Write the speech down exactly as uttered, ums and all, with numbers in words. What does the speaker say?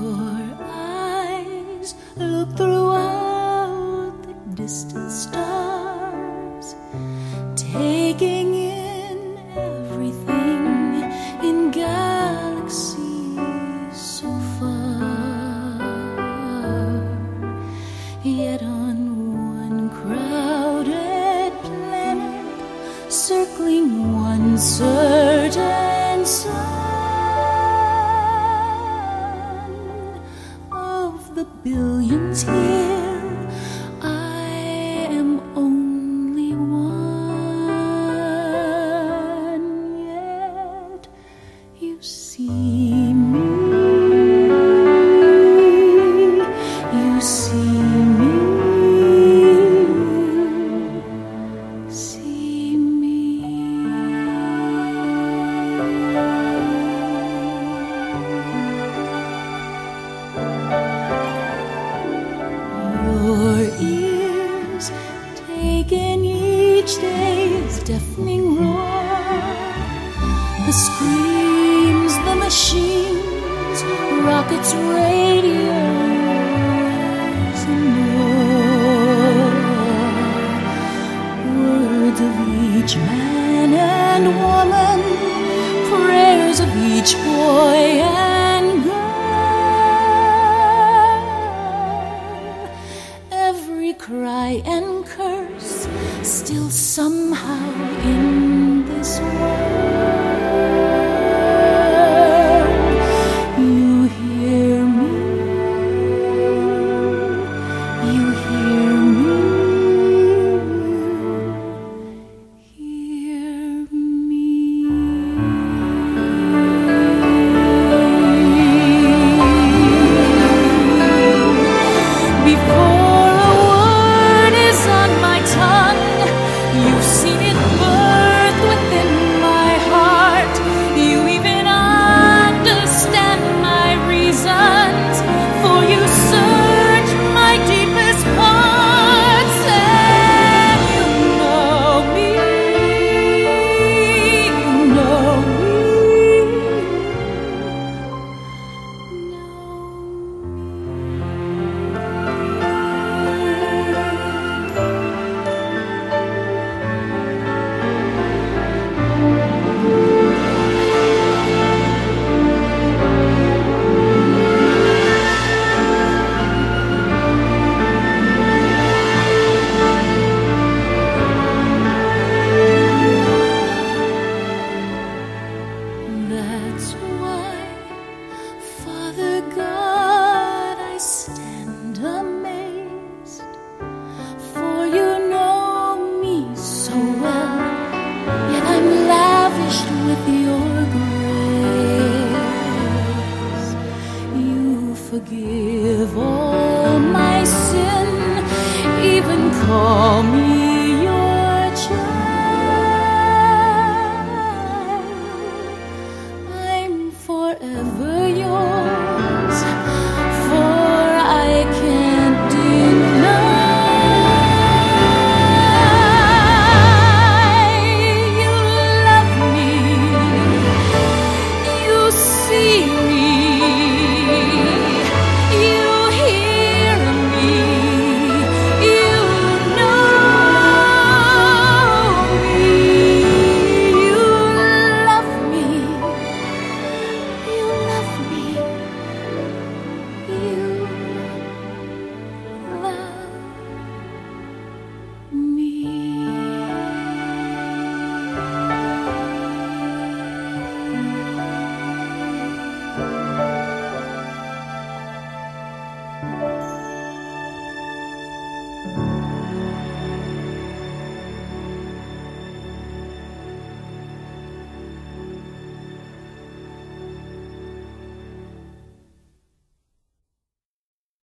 Your eyes look throughout the distant stars, taking in everything in galaxies so far. Yet on one crowded planet, circling one certain sun, of the billions here, I am only one. Yet you see me, you see me, see me. Your ears take in each day's deafening roar, the screams, the machines, rockets, radios, and more. Words of each man and woman, prayers of each boy and girl, every cry and curse still somehow in this world. You hear me, you hear me, hear me. Before a word is on my tongue, you've seen it birth within my heart. You even understand my reasons, for you search my deepest parts, and you know me, you know me, know That's why, Father God, I stand amazed, for you know me so well, yet I'm lavished with your grace. You forgive all my sin, even call me